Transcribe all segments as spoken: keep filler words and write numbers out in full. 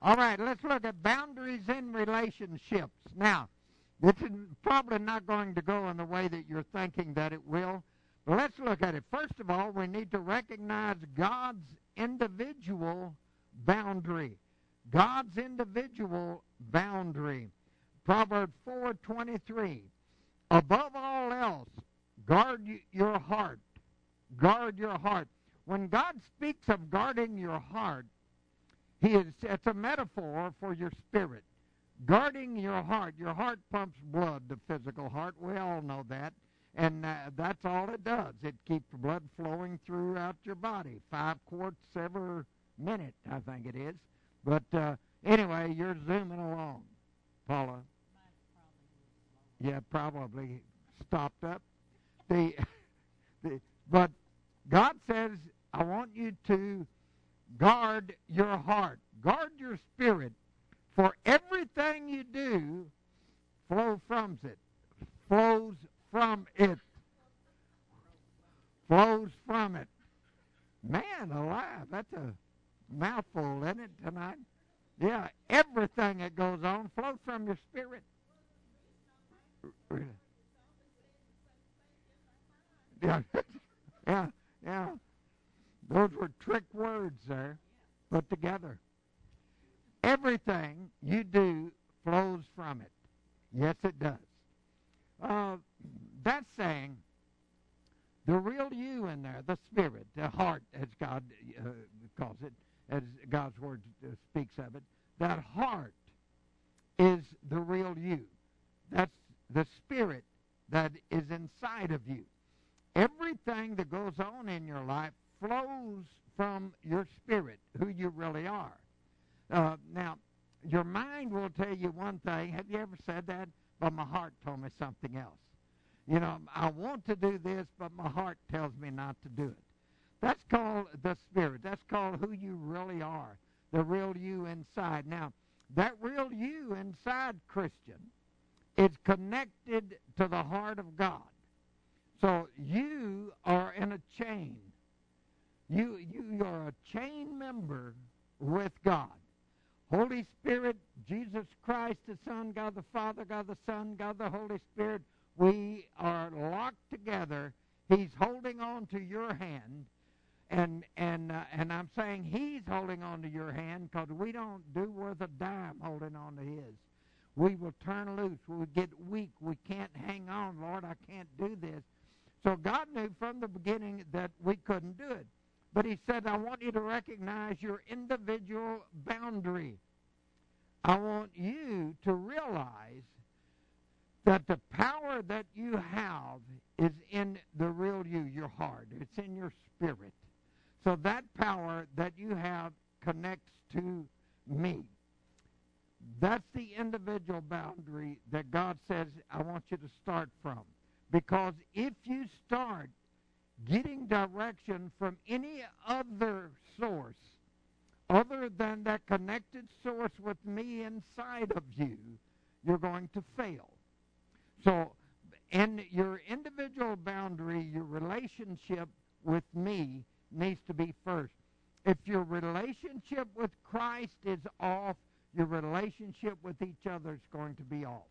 All right, let's look at boundaries in relationships. Now, this is probably not going to go in the way that you're thinking that it will. But let's look at it. First of all, we need to recognize God's individual boundary. God's individual boundary. Proverbs four twenty-three. Above all else, guard your heart. Guard your heart. When God speaks of guarding your heart, he is, it's a metaphor for your spirit. Guarding your heart. Your heart pumps blood, the physical heart. We all know that. And uh, that's all it does. It keeps blood flowing throughout your body. Five quarts every minute, I think it is. But uh, anyway, you're zooming along, Paula. Yeah, probably stopped up. The, the But God says, I want you to guard your heart. Guard your spirit. For everything you do flows from it. Flows from it. Flows from it. Man alive, that's a mouthful, isn't it, tonight? Yeah, everything that goes on flows from your spirit. Yeah, yeah, yeah. Those were trick words there, put together. Everything you do flows from it. Yes, it does. Uh, that's saying the real you in there, the spirit, the heart, as God uh, calls it, as God's word uh, speaks of it, that heart is the real you. That's the spirit that is inside of you. Everything that goes on in your life flows from your spirit, who you really are. Uh, now, your mind will tell you one thing. Have you ever said that? But my heart told me something else. You know, I want to do this, but my heart tells me not to do it. That's called the spirit. That's called who you really are, the real you inside. Now, that real you inside, Christian, is connected to the heart of God. So you are in a chain. You, you are a chain member with God. Holy Spirit, Jesus Christ, the Son, God the Father, God the Son, God the Holy Spirit, we are locked together. He's holding on to your hand, and and uh, and I'm saying he's holding on to your hand because we don't do worth a dime holding on to his. We will turn loose. We get weak. We can't hang on. Lord, I can't do this. So God knew from the beginning that we couldn't do it. But he said, I want you to recognize your individual boundary. I want you to realize that the power that you have is in the real you, your heart. It's in your spirit. So that power that you have connects to me. That's the individual boundary that God says I want you to start from. Because if you start getting direction from any other source other than that connected source with me inside of you, you're going to fail. So in your individual boundary, your relationship with me needs to be first. If your relationship with Christ is off, your relationship with each other is going to be off.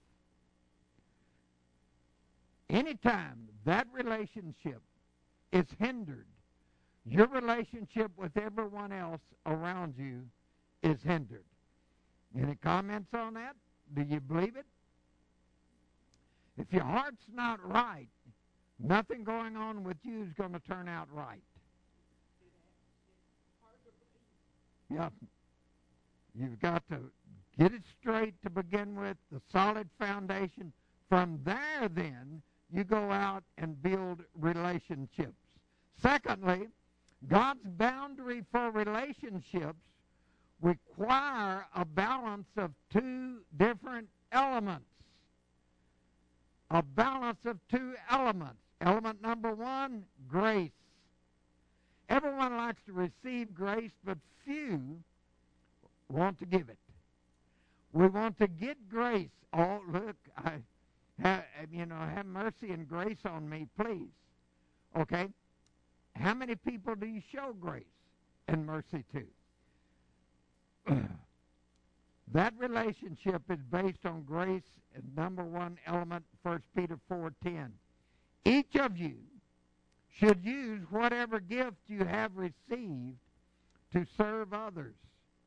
Anytime that relationship is hindered, your relationship with everyone else around you is hindered. Any comments on that? Do you believe it? If your heart's not right, nothing going on with you is going to turn out right. Yeah. You've got to get it straight to begin with, the solid foundation. From there, then, you go out and build relationships. Secondly, God's boundary for relationships require a balance of two different elements. A balance of two elements. Element number one, grace. Everyone likes to receive grace, but few want to give it. We want to get grace. Oh, look, I, have, you know, have mercy and grace on me, please. Okay? How many people do you show grace and mercy to? That relationship is based on grace, and number one element, First Peter four ten. Each of you should use whatever gift you have received to serve others.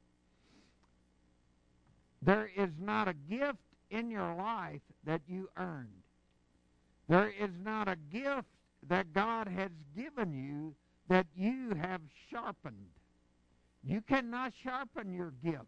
There is not a gift in your life that you earned. There is not a gift that God has given you that you have sharpened. You cannot sharpen your gift.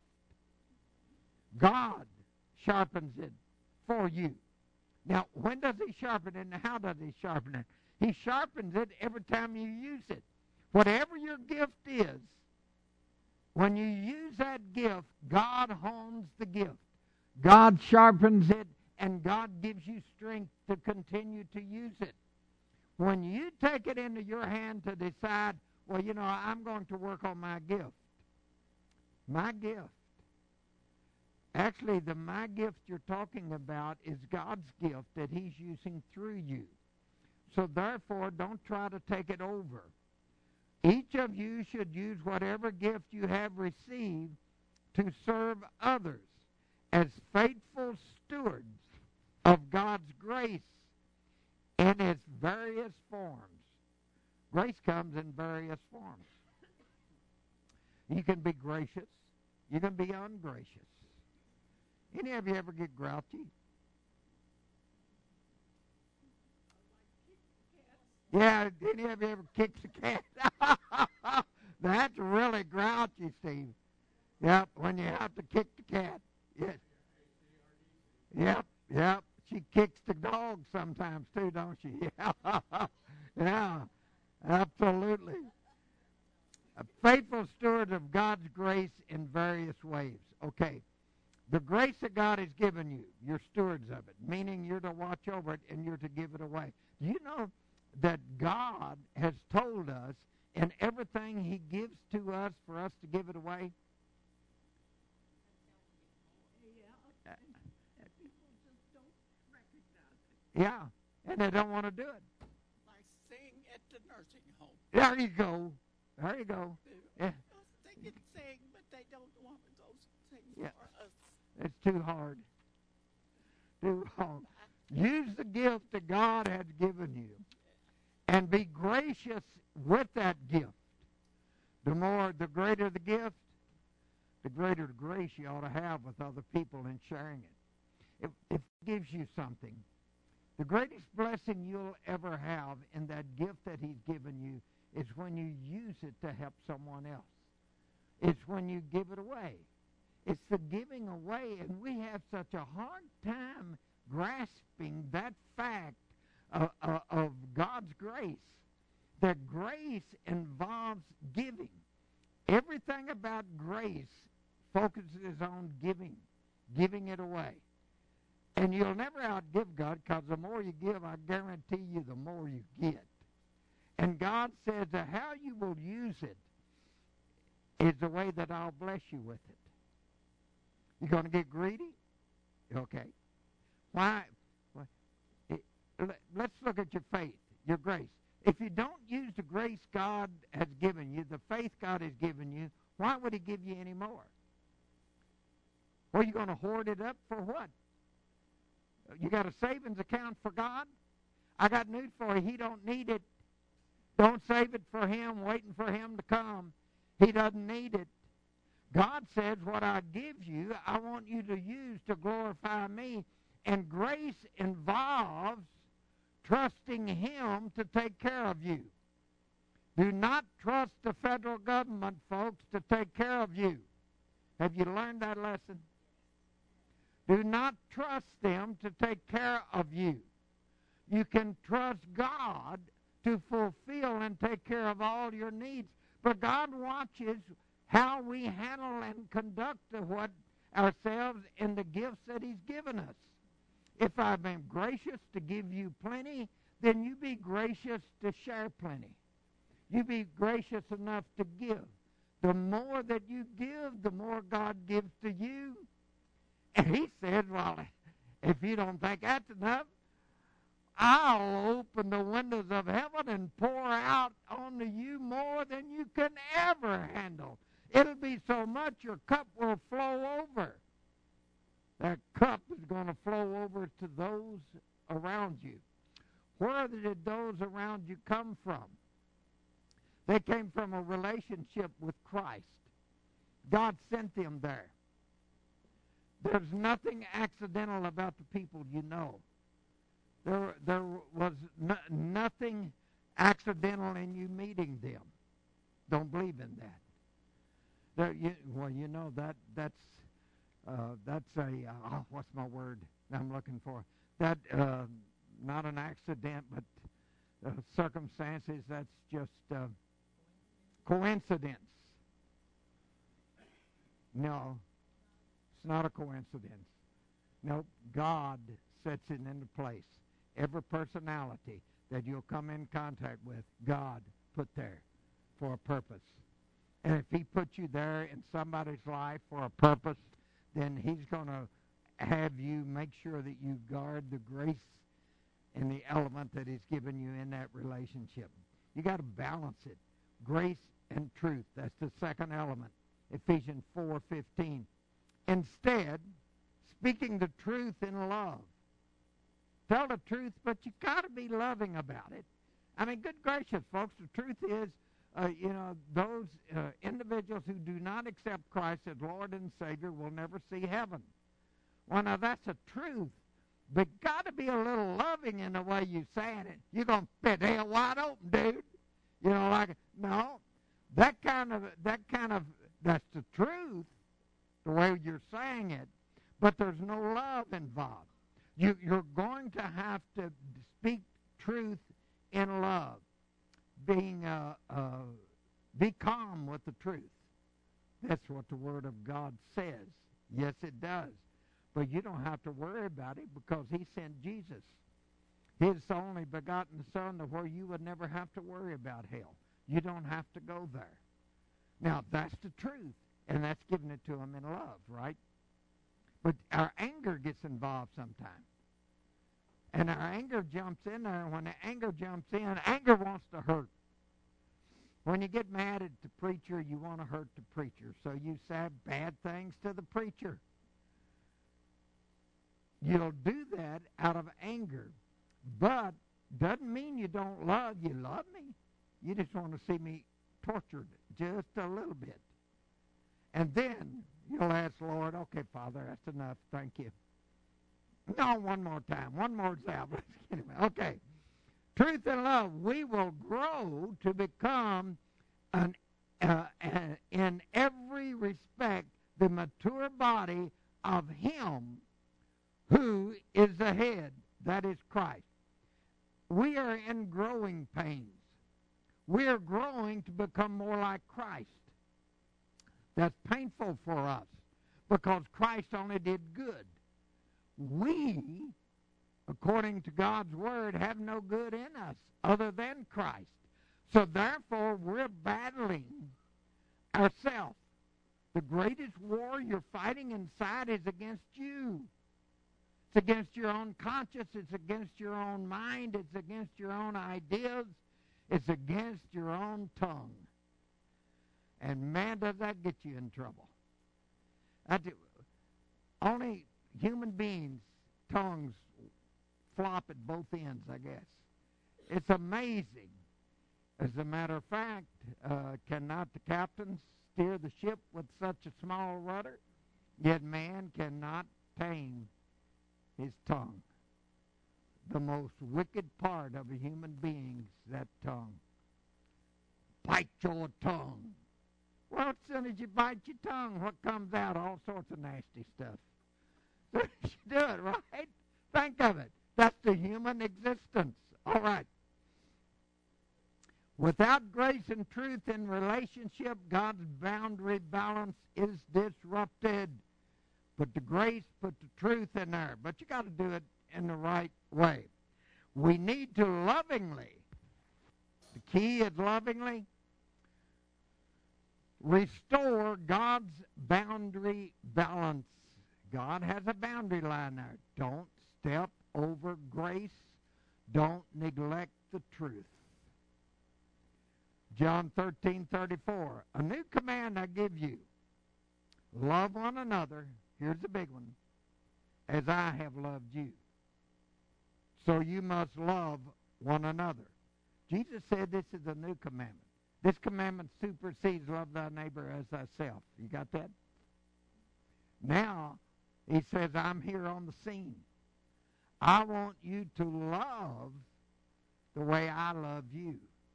God sharpens it for you. Now, when does he sharpen it and how does he sharpen it? He sharpens it every time you use it. Whatever your gift is, when you use that gift, God hones the gift. God sharpens it, and God gives you strength to continue to use it. When you take it into your hand to decide, well, you know, I'm going to work on my gift. My gift. Actually, the my gift you're talking about is God's gift that he's using through you. So therefore, don't try to take it over. Each of you should use whatever gift you have received to serve others as faithful stewards of God's grace in its various forms. Grace comes in various forms. You can be gracious. You can be ungracious. Any of you ever get grouchy? Yeah, any of you ever kicked the cat? That's really grouchy, Steve. Yep, when you have to kick the cat. Yes. Yep, yep. She kicks the dog sometimes too, don't she? Yeah, yeah, absolutely. A faithful steward of God's grace in various ways. Okay. The grace that God has given you, you're stewards of it, meaning you're to watch over it and you're to give it away. Do you know that God has told us in everything he gives to us for us to give it away? Yeah, and people just don't recognize it. Yeah, and they don't want to do it. Like sing at the nursing home. There you go. There you go. Yeah. They can sing, but they don't want to go sing Yeah. for us. It's too hard. Too hard. Use the gift that God has given you and be gracious with that gift. The more, the greater the gift, the greater the grace you ought to have with other people in sharing it. If, if it gives you something, the greatest blessing you'll ever have in that gift that he's given you is when you use it to help someone else. It's when you give it away. It's the giving away, and we have such a hard time grasping that fact of, of, of God's grace, that grace involves giving. Everything about grace focuses on giving, giving it away. And you'll never outgive God, because the more you give, I guarantee you, the more you get. And God says that how you will use it is the way that I'll bless you with it. You going to get greedy? Okay. Why? Well, it, let's look at your faith, your grace. If you don't use the grace God has given you, the faith God has given you, why would he give you any more? Well, you going to hoard it up for what? You got a savings account for God? I got news for you. He don't need it. Don't save it for him, waiting for him to come. He doesn't need it. God says, what I give you, I want you to use to glorify me. And grace involves trusting him to take care of you. Do not trust the federal government, folks, to take care of you. Have you learned that lesson? Do not trust them to take care of you. You can trust God to fulfill and take care of all your needs. But God watches how we handle and conduct what ourselves in the gifts that he's given us. If I've been gracious to give you plenty, then you be gracious to share plenty. You be gracious enough to give. The more that you give, the more God gives to you. And he said, well, if you don't think that's enough, I'll open the windows of heaven and pour out onto you more than you can ever handle. It'll be so much your cup will flow over. That cup is going to flow over to those around you. Where did those around you come from? They came from a relationship with Christ. God sent them there. There's nothing accidental about the people you know. There, there was no, nothing accidental in you meeting them. Don't believe in that. There, you, well, you know that that's uh, that's a uh, oh, what's my word I'm looking for? That uh, not an accident, but uh, circumstances. That's just uh, coincidence. No, it's not a coincidence. No, God sets it into place. Every personality that you'll come in contact with, God put there for a purpose. And if he put you there in somebody's life for a purpose, then he's going to have you make sure that you guard the grace and the element that he's given you in that relationship. You got to balance it. Grace and truth. That's the second element. Ephesians four fifteen. Instead, speaking the truth in love. Tell the truth, but you got to be loving about it. I mean, good gracious, folks, the truth is, uh, you know, those uh, individuals who do not accept Christ as Lord and Savior will never see heaven. Well, now, that's a truth, but got to be a little loving in the way you're saying it. You're going to spit hell wide open, dude. You know, like, no, that kind of, that kind of, that's the truth, the way you're saying it, but there's no love involved. You, you're going to have to speak truth in love, being uh, uh, be calm with the truth. That's what the Word of God says. Yes, it does. But you don't have to worry about it because he sent Jesus, his only begotten Son, to where you would never have to worry about hell. You don't have to go there. Now, that's the truth, and that's giving it to him in love, right? But our anger gets involved sometimes. And our anger jumps in there, and when the anger jumps in, anger wants to hurt. When you get mad at the preacher, you want to hurt the preacher. So you say bad things to the preacher. You'll do that out of anger. But doesn't mean you don't love. You love me. You just want to see me tortured just a little bit. And then you'll ask, Lord, okay, Father, that's enough. Thank you. No, one more time. One more example. Okay. Truth and love. We will grow to become, an, uh, uh, in every respect, the mature body of him who is the head, that is Christ. We are in growing pains. We are growing to become more like Christ. That's painful for us because Christ only did good. We, according to God's Word, have no good in us other than Christ. So therefore, we're battling ourselves. The greatest war you're fighting inside is against you. It's against your own conscience. It's against your own mind. It's against your own ideas. It's against your own tongue. And man, does that get you in trouble. That's it. Only human beings' tongues flop at both ends, I guess. It's amazing. As a matter of fact, uh, cannot the captain steer the ship with such a small rudder? Yet man cannot tame his tongue. The most wicked part of a human being is that tongue. Bite your tongue. Well, as soon as you bite your tongue, what comes out? All sorts of nasty stuff. So you do it, right? Think of it. That's the human existence. All right. Without grace and truth in relationship, God's boundary balance is disrupted. Put the grace, put the truth in there. But you got to do it in the right way. We need to lovingly, the key is lovingly, restore God's boundary balance. God has a boundary line there. Don't step over grace. Don't neglect the truth. John thirteen thirty-four. A new command I give you. Love one another. Here's the big one. as I have loved you. So you must love one another. Jesus said this is a new commandment. This commandment supersedes love thy neighbor as thyself. You got that? Now, he says, I'm here on the scene. I want you to love the way I love you.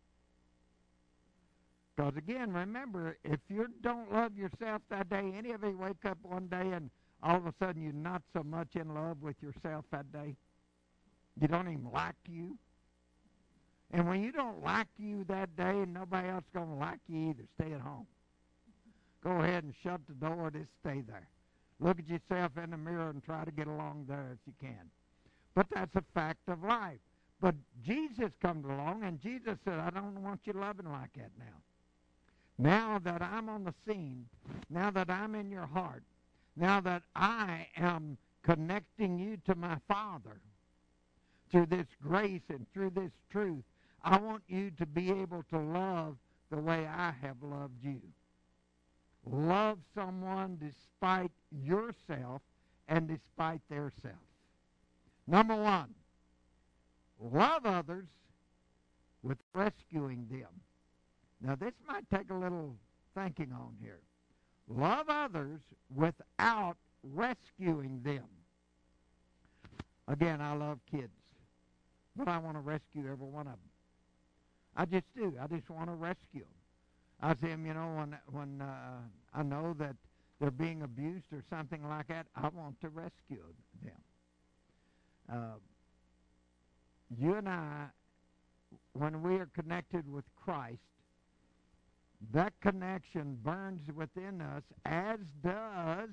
Because again, remember, if you don't love yourself that day, any of you wake up one day and all of a sudden you're not so much in love with yourself that day. You don't even like you. And when you don't like you that day and nobody else is going to like you either, stay at home. Go ahead and shut the door, just stay there. Look at yourself in the mirror and try to get along there if you can. But that's a fact of life. But Jesus comes along, and Jesus said, I don't want you loving like that now. Now that I'm on the scene, now that I'm in your heart, now that I am connecting you to my Father through this grace and through this truth, I want you to be able to love the way I have loved you. Love someone despite yourself and despite their self. Number one, love others with rescuing them. Now, this might take a little thinking on here. Love others without rescuing them. Again, I love kids, but I want to rescue every one of them. I just do. I just want to rescue them. I see them, you know, when, when uh, I know that they're being abused or something like that, I want to rescue them. Uh, you and I, when we are connected with Christ, that connection burns within us, as does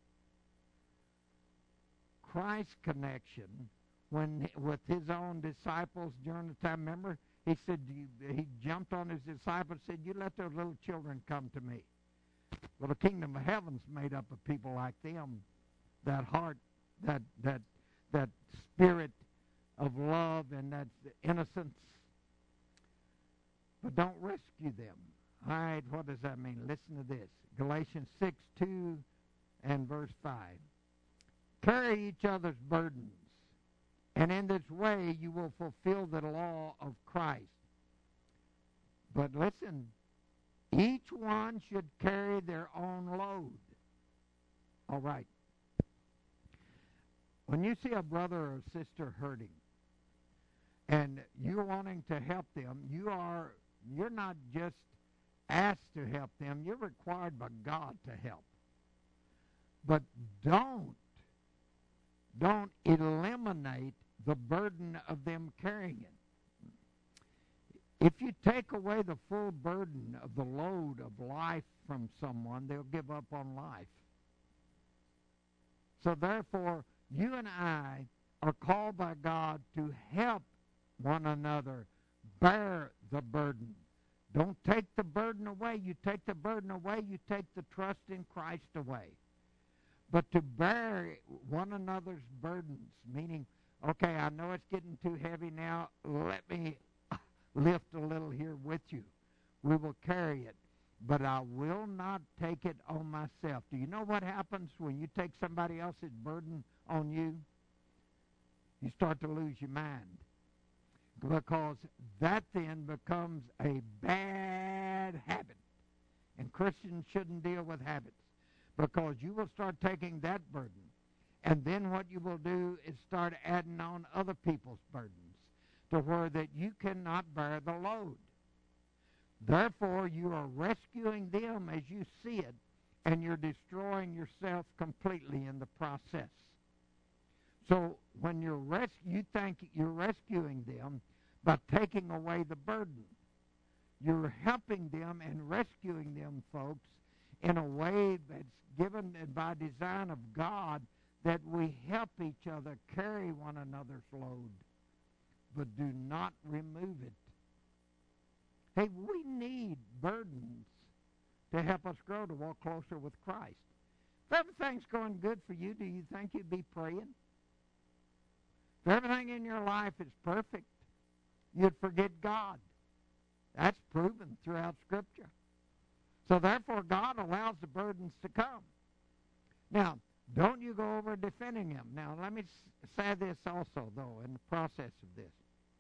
Christ's connection when with his own disciples during the time. Remember, he said, he jumped on his disciples and said, you let those little children come to me. Well, the kingdom of heaven's made up of people like them, that heart, that that that spirit of love and that innocence. But don't rescue them. All right, what does that mean? Listen to this. Galatians six, two and verse five. Carry each other's burdens, and in this way you will fulfill the law of Christ. But listen, each one should carry their own load. All right. When you see a brother or sister hurting, and you're wanting to help them, you are, you're not just asked to help them, you're required by God to help. But don't, don't eliminate the burden of them carrying it. If you take away the full burden of the load of life from someone, they'll give up on life. So therefore, you and I are called by God to help one another bear the burden. Don't take the burden away. You take the burden away, you take the trust in Christ away. But to bear one another's burdens, meaning, okay, I know it's getting too heavy now. Let me lift a little here with you. We will carry it, but I will not take it on myself. Do you know what happens when you take somebody else's burden on you? You start to lose your mind, because that then becomes a bad habit. And Christians shouldn't deal with habits, because you will start taking that burden, and then what you will do is start adding on other people's burdens to where that you cannot bear the load. Therefore, you are rescuing them as you see it, and you're destroying yourself completely in the process. So when you're res- you think you're rescuing them by taking away the burden. You're helping them and rescuing them, folks, in a way that's given by design of God, that we help each other carry one another's load, but do not remove it. Hey, we need burdens to help us grow to walk closer with Christ. If everything's going good for you, do you think you'd be praying? If everything in your life is perfect, you'd forget God. That's proven throughout Scripture. So therefore, God allows the burdens to come. Now, Don't you go over defending him. Now, let me say this also, though, in the process of this.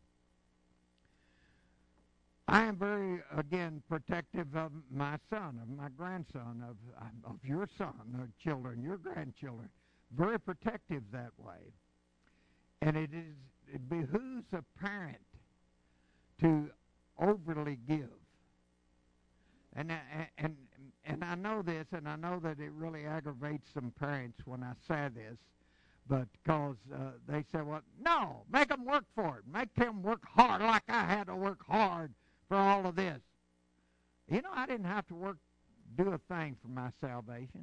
I am very, again, protective of my son, of my grandson, of, of your son, of children, your grandchildren. Very protective that way. And it is it behooves a parent to overly give. And, and, and I know this, and I know that it really aggravates some parents when I say this, but because uh, they say, well, no, make them work for it. Make them work hard like I had to work hard for all of this. You know, I didn't have to work, do a thing for my salvation.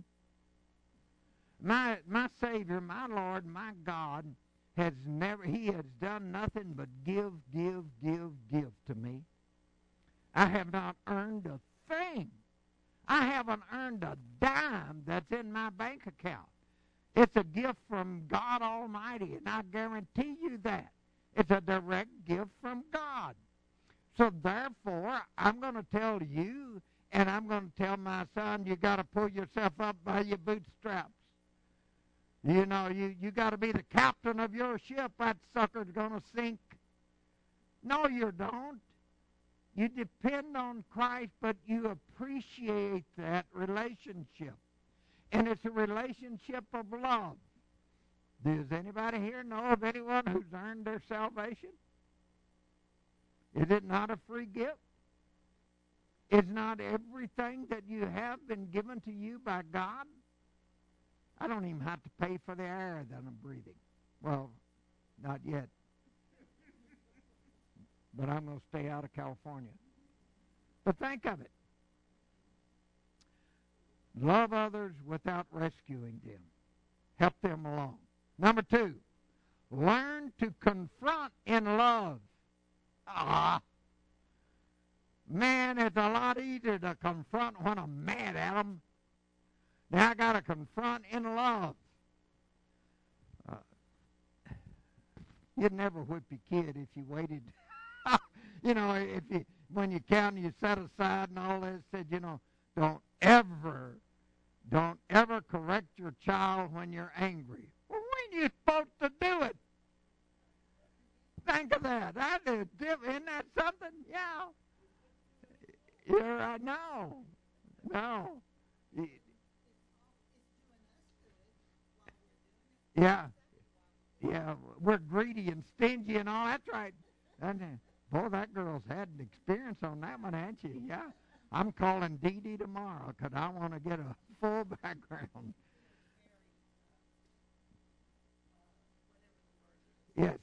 My my Savior, my Lord, my God has never, he has done nothing but give, give, give, give to me. I have not earned a thing. I haven't earned a dime that's in my bank account. It's a gift from God Almighty, and I guarantee you that. It's a direct gift from God. So therefore, I'm going to tell you, and I'm going to tell my son, you got to pull yourself up by your bootstraps. You know, you, you got to be the captain of your ship. That sucker's going to sink. No, you don't. You depend on Christ, but you appreciate that relationship. And it's a relationship of love. Does anybody here know of anyone who's earned their salvation? Is it not a free gift? Is not everything that you have been given to you by God? I don't even have to pay for the air that I'm breathing. Well, not yet. But I'm going to stay out of California. But think of it. Love others without rescuing them. Help them along. Number two, learn to confront in love. Ah, man, it's a lot easier to confront when I'm mad at them. Now I got to confront in love. Uh, you'd never whip your kid if you waited. You know, if you when you count and you set aside and all that, said, you know, don't ever, don't ever correct your child when you're angry. Well, when are you supposed to do it? Think of that. That is, isn't that something? Yeah. You're right. No. No. Yeah. Yeah. We're greedy and stingy and all. That's right. And, uh, boy, that girl's had an experience on that one, hasn't she? Yeah. I'm calling Dee Dee tomorrow because I want to get a full background. Yes.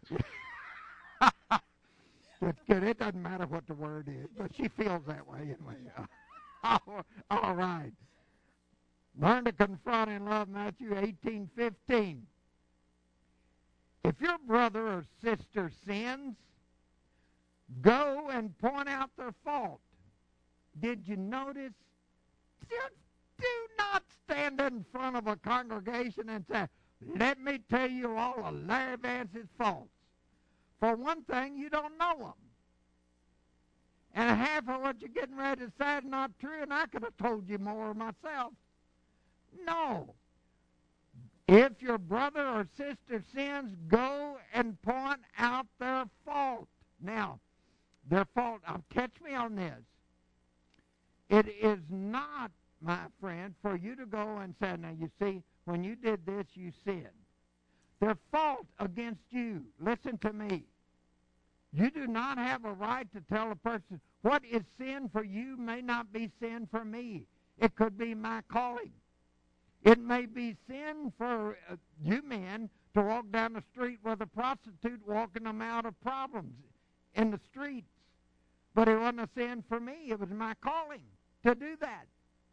It's good. It doesn't matter what the word is, but she feels that way anyway. All right. Learn to confront in love, Matthew eighteen fifteen. If your brother or sister sins, go and point out their fault. Did you notice? Just do not stand in front of a congregation and say, let me tell you all of Larry Vance's faults. For one thing, you don't know them. And half of what you're getting ready to say is not true, and I could have told you more myself. No. If your brother or sister sins, go and point out their fault. Now, their fault, now catch me on this. It is not, my friend, for you to go and say, now you see, when you did this, you sinned. Their fault against you, listen to me. You do not have a right to tell a person what is sin for you may not be sin for me. It could be my calling. It may be sin for uh, you men to walk down the street with a prostitute walking them out of problems in the streets. But it wasn't a sin for me. It was my calling to do that.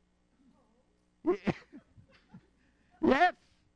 Yes.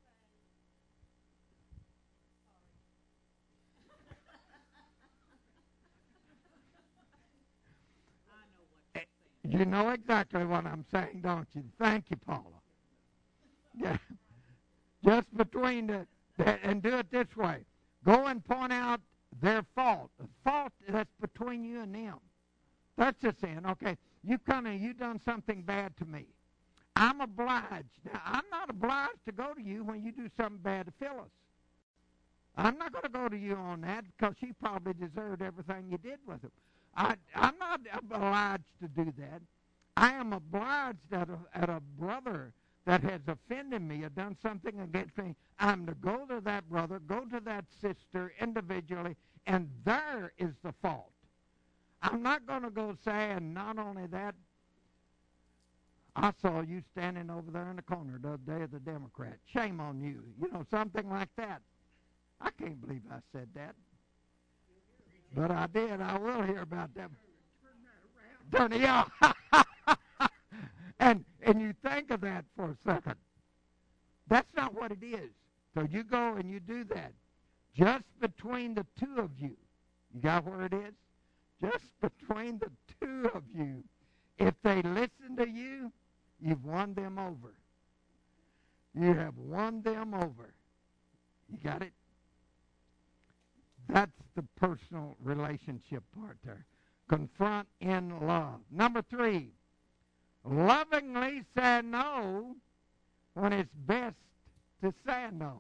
You know exactly what I'm saying, don't you? Thank you, Paula. Yeah. Just between the, the, and do it this way. Go and point out their fault. The fault that's between you and them. That's a sin. Okay, you come and you done something bad to me. I'm obliged. Now, I'm not obliged to go to you when you do something bad to Phyllis. I'm not going to go to you on that because she probably deserved everything you did with her. I, I'm not obliged to do that. I am obliged at a, at a brother that has offended me or done something against me. I'm to go to that brother, go to that sister individually, and there is the fault. I'm not going to go say, and not only that, I saw you standing over there in the corner the other day of the Democrat. Shame on you. You know, something like that. I can't believe I said that. But I did. I will hear about that. Turn it around. and, and you think of that for a second. That's not what it is. So you go and you do that. Just between the two of you. You got where it is? Just between the two of you. If they listen to you, you've won them over. You have won them over. You got it? That's the personal relationship part there. Confront in love. Number three, lovingly say no when it's best to say no.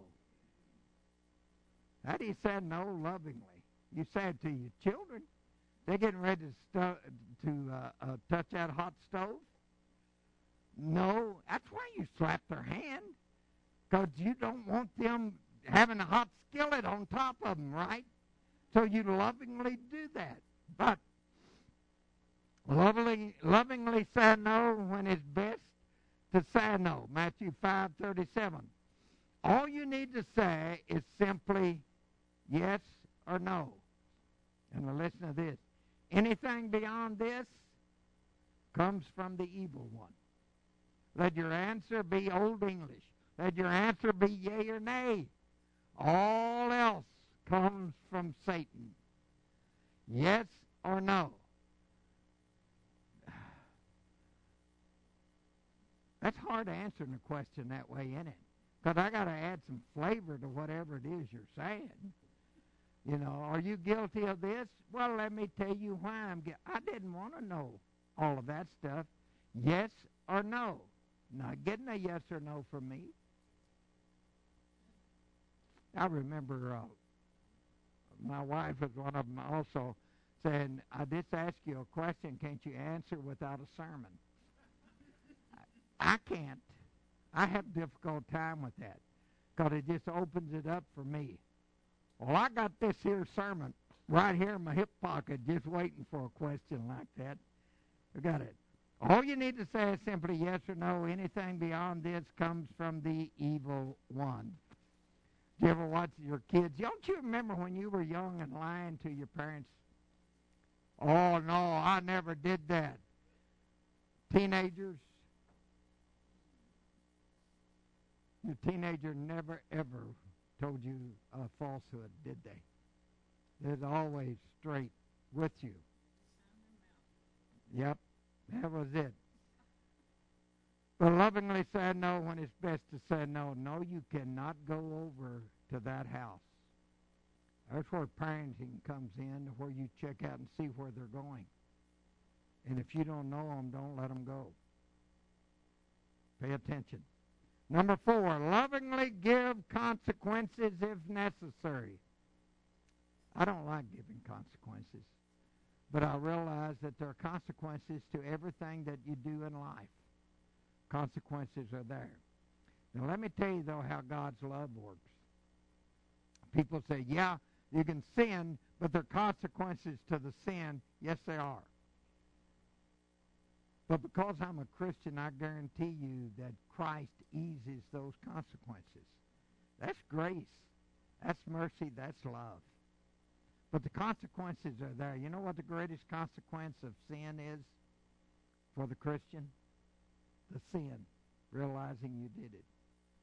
How do you say no lovingly? You say it to your children. They're getting ready to, stu- to uh, uh, touch that hot stove. No, that's why you slap their hand, because you don't want them having a hot skillet on top of them, right? So you lovingly do that. But lovingly, lovingly say no when it's best to say no. Matthew five thirty-seven. All you need to say is simply yes or no. And now listen to this. Anything beyond this comes from the evil one. Let your answer be Old English. Let your answer be yea or nay. All else comes from Satan. Yes or no? That's hard answering a question that way, isn't it? Because I got to add some flavor to whatever it is you're saying. You know, are you guilty of this? Well, let me tell you why I'm guilty. I didn't want to know all of that stuff. Yes or no? Not getting a yes or no from me. I remember uh, my wife was one of them also saying, I just asked you a question, can't you answer without a sermon? I, I can't. I have a difficult time with that because it just opens it up for me. Well, I got this here sermon right here in my hip pocket just waiting for a question like that. I got it. All you need to say is simply yes or no. Anything beyond this comes from the evil one. Do you ever watch your kids? Don't you remember when you were young and lying to your parents? Oh, no, I never did that. Teenagers, your teenager never, ever told you a falsehood, did they? They're always straight with you. Yep, that was it. But lovingly say no when it's best to say no. No, you cannot go over to that house. That's where parenting comes in, where you check out and see where they're going. And if you don't know them, don't let them go. Pay attention. Number four, lovingly give consequences if necessary. I don't like giving consequences, but I realize that there are consequences to everything that you do in life. Consequences are there. Now let me tell you, though, how God's love works. People say, yeah, you can sin, but there are consequences to the sin. Yes, there are. But because I'm a Christian, I guarantee you that Christ eases those consequences. That's grace. That's mercy. That's love. But the consequences are there. You know what the greatest consequence of sin is for the Christian? The sin. Realizing you did it.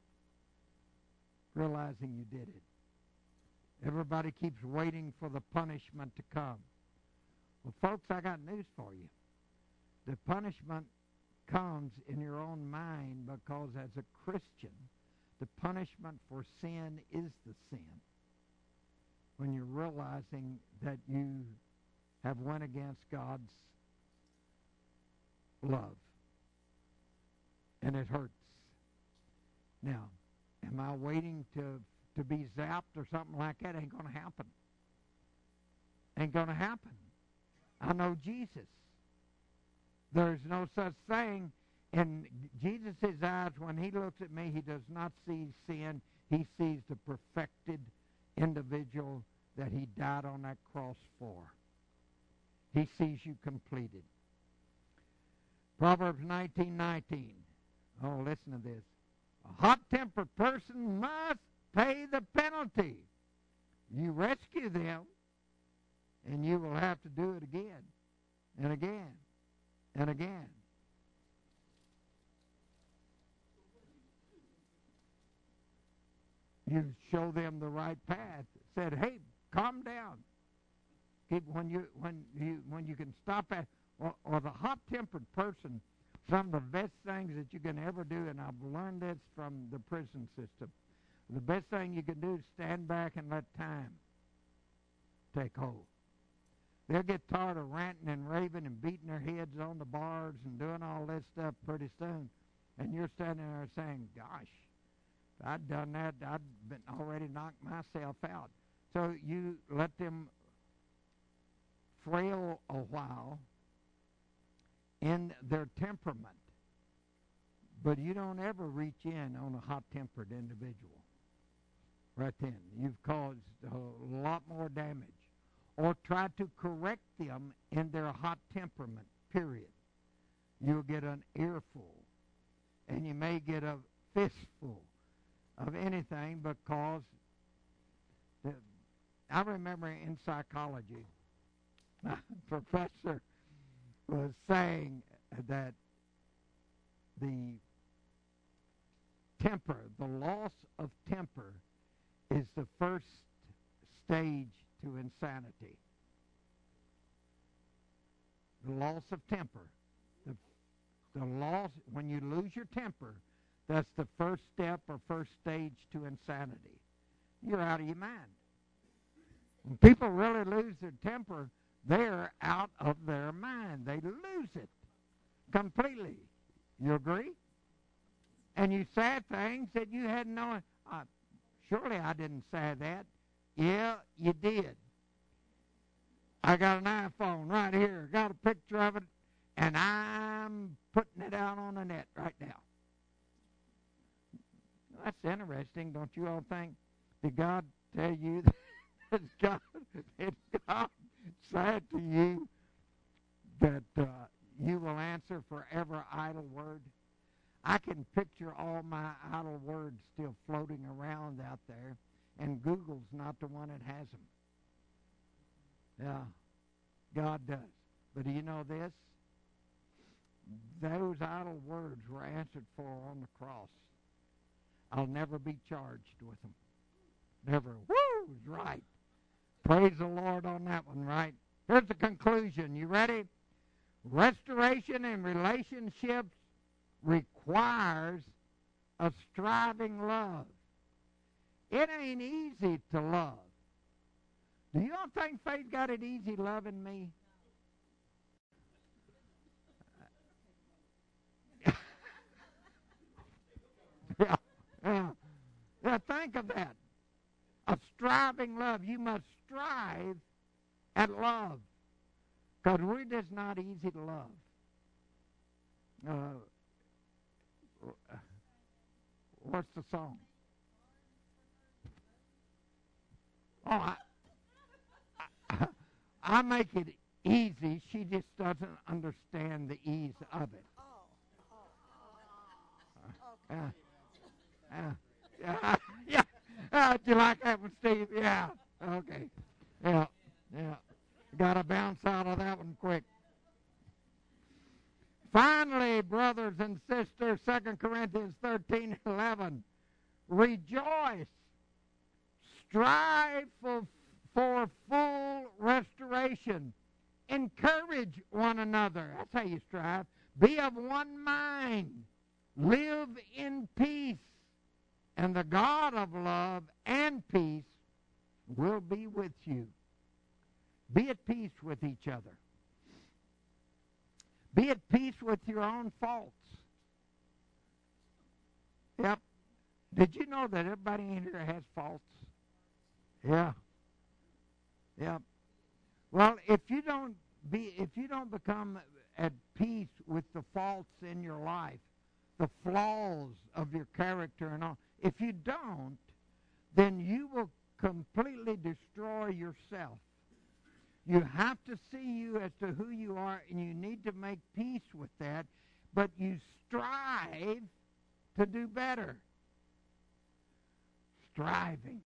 Realizing you did it. Everybody keeps waiting for the punishment to come. Well, folks, I got news for you. The punishment comes in your own mind because as a Christian, the punishment for sin is the sin. When you're realizing that you have went against God's love. and it hurts. Now, am I waiting to to be zapped or something like that? Ain't going to happen. Ain't going to happen. I know Jesus. There's no such thing. In Jesus' eyes, when he looks at me, he does not see sin. He sees the perfected individual that he died on that cross for. He sees you completed. Proverbs nineteen nineteen. Oh, listen to this. A hot-tempered person must pay the penalty. You rescue them, and you will have to do it again and again and again. You show them the right path. Said, hey, calm down. Keep, when you when you when you can stop at or, or the hot-tempered person, some of the best things that you can ever do, and I've learned this from the prison system. The best thing you can do is stand back and let time take hold. They'll get tired of ranting and raving and beating their heads on the bars and doing all this stuff pretty soon. And you're standing there saying, gosh, if I'd done that, I'd been already knocked myself out. So you let them frail a while in their temperament. But you don't ever reach in on a hot-tempered individual. Right then. You've caused a lot more damage. Or try to correct them in their hot temperament, period. You'll get an earful. And you may get a fistful of anything because the, I remember in psychology, a professor was saying that the temper, the loss of temper, is the first stage to insanity. The loss of temper. The, the loss, when you lose your temper, that's the first step or first stage to insanity. You're out of your mind. When people really lose their temper, they're out of their mind. They lose it completely. You agree? And you said things that you hadn't known. Uh, surely I didn't say that. Yeah, you did. I got an iPhone right here. Got a picture of it, and I'm putting it out on the net right now. That's interesting, don't you all think? Did God tell you that God, did God said to you that uh, you will answer for every idle word? I can picture all my idle words still floating around out there, and Google's not the one that has them. Yeah, God does. But do you know this? Those idle words were answered for on the cross. I'll never be charged with them. Never. Woo! Right. Praise the Lord on that one, right? Here's the conclusion. You ready? Restoration in relationships requires a striving love. It ain't easy to love. Do you all think Faith got it easy loving me? yeah, yeah. Yeah, think of that. A striving love. You must strive at love. Because we're just not easy to love. Uh, what's the song? Oh, I, I, I make it easy. She just doesn't understand the ease of it. Uh, uh, yeah, yeah. Uh, do you like that one, Steve? Yeah. Okay. Yeah. Yeah. Got to bounce out of that one quick. Finally, brothers and sisters, Second Corinthians thirteen eleven. Rejoice. Strive for, for full restoration. Encourage one another. That's how you strive. Be of one mind. Live in peace. And the God of love and peace will be with you. Be at peace with each other. Be at peace with your own faults. Yep. Did you know that everybody in here has faults? Yeah. Yep. Well, if you don't be, if you don't become at peace with the faults in your life, the flaws of your character and all, if you don't, then you will completely destroy yourself. You have to see you as to who you are, and you need to make peace with that, but you strive to do better. Striving.